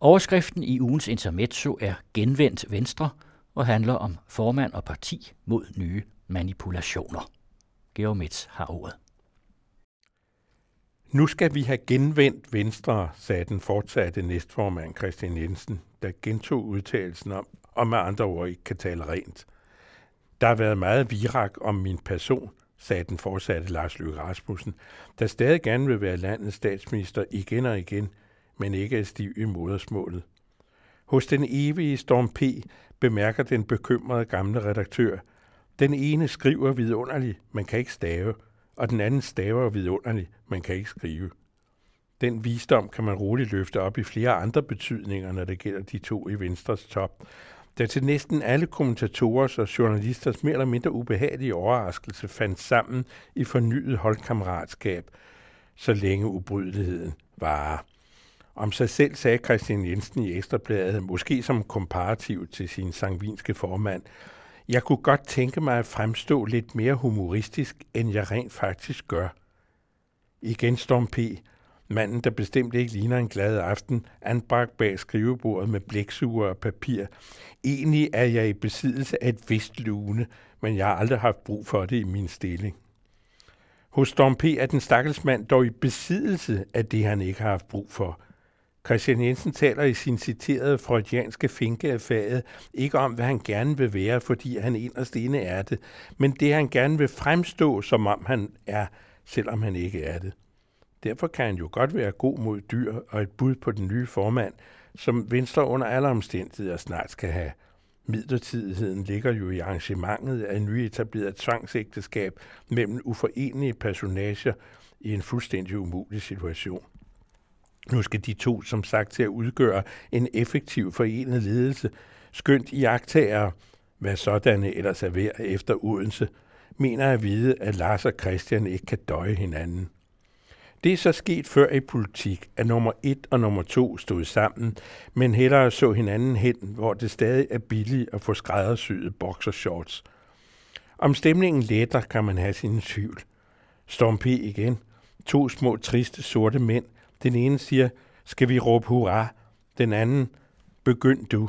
Overskriften i ugens intermezzo er Genvendt Venstre og handler om formand og parti mod nye manipulationer. Georg Metz har ordet. Nu skal vi have genvendt Venstre, sagde den fortsatte næstformand Kristian Jensen, der gentog udtalelsen om, og med andre ord ikke kan tale rent. Der har været meget virak om min person, sagde den fortsatte Lars Løkke Rasmussen, der stadig gerne vil være landets statsminister igen og igen, men ikke er stiv i modersmålet. Hos den evige Storm P. bemærker den bekymrede gamle redaktør, den ene skriver vidunderligt, man kan ikke stave, og den anden staver vidunderligt, man kan ikke skrive. Den visdom kan man roligt løfte op i flere andre betydninger, når det gælder de to i Venstres top, der til næsten alle kommentatorers og journalisters mere eller mindre ubehagelige overraskelse fandt sammen i fornyet holdkammeratskab, så længe ubrydeligheden varer. Om sig selv sagde Kristian Jensen i Ekstrabladet, måske som komparativ til sin sangvinske formand, jeg kunne godt tænke mig at fremstå lidt mere humoristisk, end jeg rent faktisk gør. Igen Storm P., manden, der bestemt ikke ligner en glad aften, anbragt bag skrivebordet med blæksuger og papir. Egentlig er jeg i besiddelse af et vist lune, men jeg har aldrig haft brug for det i min stilling. Hos Storm P. er den stakkels mand dog i besiddelse af det, han ikke har haft brug for. Kristian Jensen taler i sin citerede freudianske finke af faget ikke om, hvad han gerne vil være, fordi han inderst inde er det, men det, han gerne vil fremstå, som om han er, selvom han ikke er det. Derfor kan han jo godt være god mod dyr og et bud på den nye formand, som Venstre under alle omstændigheder snart skal have. Midlertidigheden ligger jo i arrangementet af en nyetableret tvangsægteskab mellem uforenelige personager i en fuldstændig umulig situation. Nu skal de to, som sagt, til at udgøre en effektiv forenet ledelse, skønt iagttagere, hvad sådanne ellers er værd efter Odense, mener at vide, at Lars og Christian ikke kan døje hinanden. Det er så sket før i politik, at nummer 1 og nummer 2 stod sammen, men hellere så hinanden hen, hvor det stadig er billigt at få skræddersyede boxershorts. Om stemningen letter, kan man have sine tvivl. Storm P. igen. 2 små, triste, sorte mænd. Den ene siger, skal vi råbe hurra? Den anden, begynd du.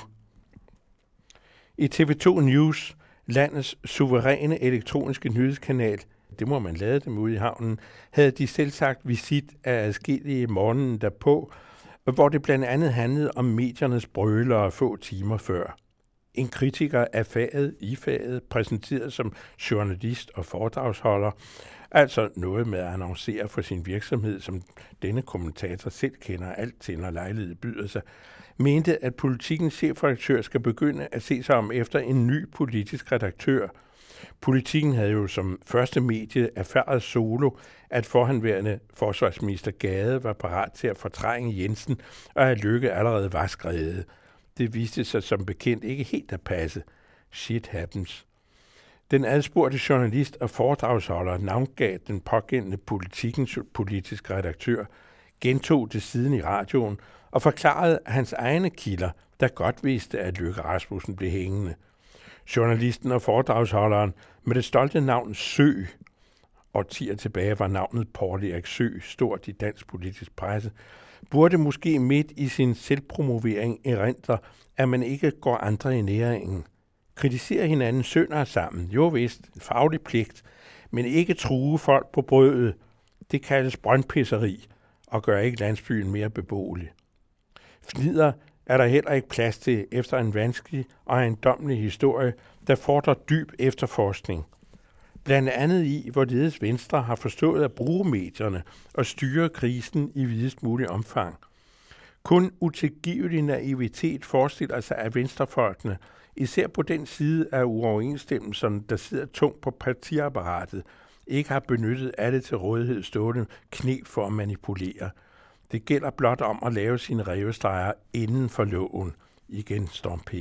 I TV2 News, landets suveræne elektroniske nyhedskanal, det må man lade dem ude i havnen, havde de selvsagt visit af adskillige morgenen derpå, hvor det blandt andet handlede om mediernes brølere få timer før. En kritiker af faget, præsenteret som journalist og foredragsholder, altså noget med at annoncere for sin virksomhed, som denne kommentator selv kender alt til, når lejlighed byder sig, mente, at Politikens chefredaktør skal begynde at se sig om efter en ny politisk redaktør. Politikken havde jo som første medie erfaret solo, at forhenværende forsvarsminister Gade var parat til at fortrænge Jensen, og at Løkke allerede var skrevet. Det viste sig som bekendt ikke helt at passe. Shit happens. Den adspurgte journalist og foredragsholder navngav den pågældende Politikens politiske redaktør, gentog det siden i radioen og forklarede hans egne kilder, der godt vidste, at Løkke Rasmussen blev hængende. Journalisten og foredragsholderen med det stolte navn Sø, årtier tilbage var navnet Poul Erik Sø, stort i dansk politisk presse, burde måske midt i sin selvpromovering erindre, at man ikke går andre i næringen. Kritisere hinanden sønder sammen, jo vist, en faglig pligt, men ikke true folk på brødet. Det kaldes brøndpisseri og gør ikke landsbyen mere beboelig. Fnider er der heller ikke plads til efter en vanskelig og ejendommelig historie, der fordrer dyb efterforskning. Blandt andet i, hvorledes Venstre har forstået at bruge medierne og styre krisen i videst mulig omfang. Kun utilgivelig naivitet forestiller sig, at venstrefolkene, især på den side af uoverensstemmelserne, der sidder tungt på partiapparatet, ikke har benyttet alle til rådighed stående knep for at manipulere. Det gælder blot om at lave sine rævestreger inden for loven. Igen Storm P.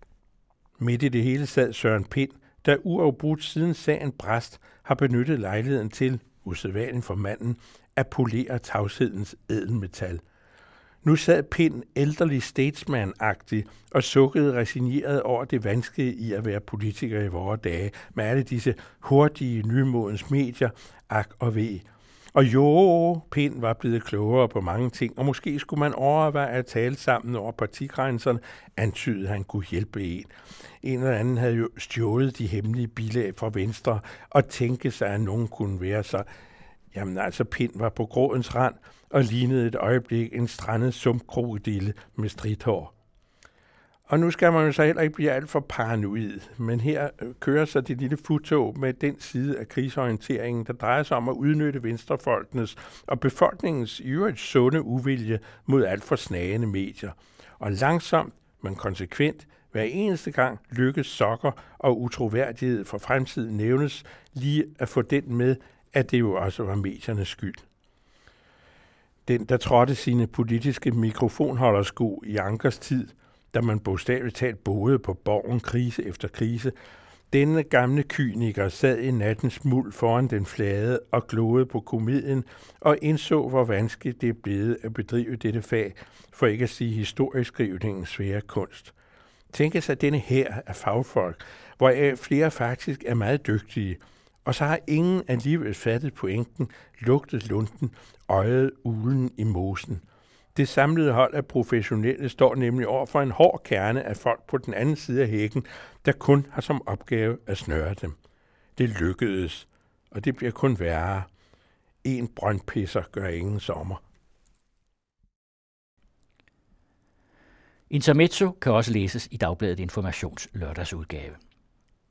Midt i det hele sad Søren Pind, der uafbrudt siden sagen brast har benyttet lejligheden til, usædvanligt for manden, at polere tavshedens ædelmetal. Nu sad Pind elderlig statesman-agtig og sukkede resigneret over det vanskelige i at være politiker i vore dage, med alle disse hurtige, nymodens medier, ak og ve. Og jo, Pind var blevet klogere på mange ting, og måske skulle man overveje at tale sammen over partigrænserne, antydede han kunne hjælpe en. En eller anden havde jo stjålet de hemmelige bilag fra Venstre, og tænke sig, at nogen kunne være så. Jamen altså, Pind var på grådens rand, og lignede et øjeblik en strandet sumpkrokodille med stridthår. Og nu skal man jo så heller ikke blive alt for paranoid, men her kører så det lille futtog med den side af krigsorienteringen, der drejer sig om at udnytte venstrefolkenes og befolkningens i øvrigt sunde uvilje mod alt for snagende medier. Og langsomt, men konsekvent, hver eneste gang lykkes sokker og utroværdighed for fremtiden nævnes, lige at få den med, at det jo også var mediernes skyld. Den, der trådte sine politiske mikrofonholdersko i Ankers tid, da man bogstaveligt talt boede på Borgen krise efter krise, denne gamle kyniker sad i nattens muld foran den flade og gloede på komedien og indså, hvor vanskeligt det er blevet at bedrive dette fag, for ikke at sige historieskrivningens svære kunst. Tænk sig denne her af fagfolk, hvoraf flere faktisk er meget dygtige, og så har ingen alligevel fattet pointen, lugtet lunden, øjet ulen i mosen. Det samlede hold af professionelle står nemlig over for en hård kerne af folk på den anden side af hækken, der kun har som opgave at snøre dem. Det lykkedes, og det bliver kun værre. En brøndpisser gør ingen sommer. Intermezzo kan også læses i Dagbladet Informations lørdagsudgave.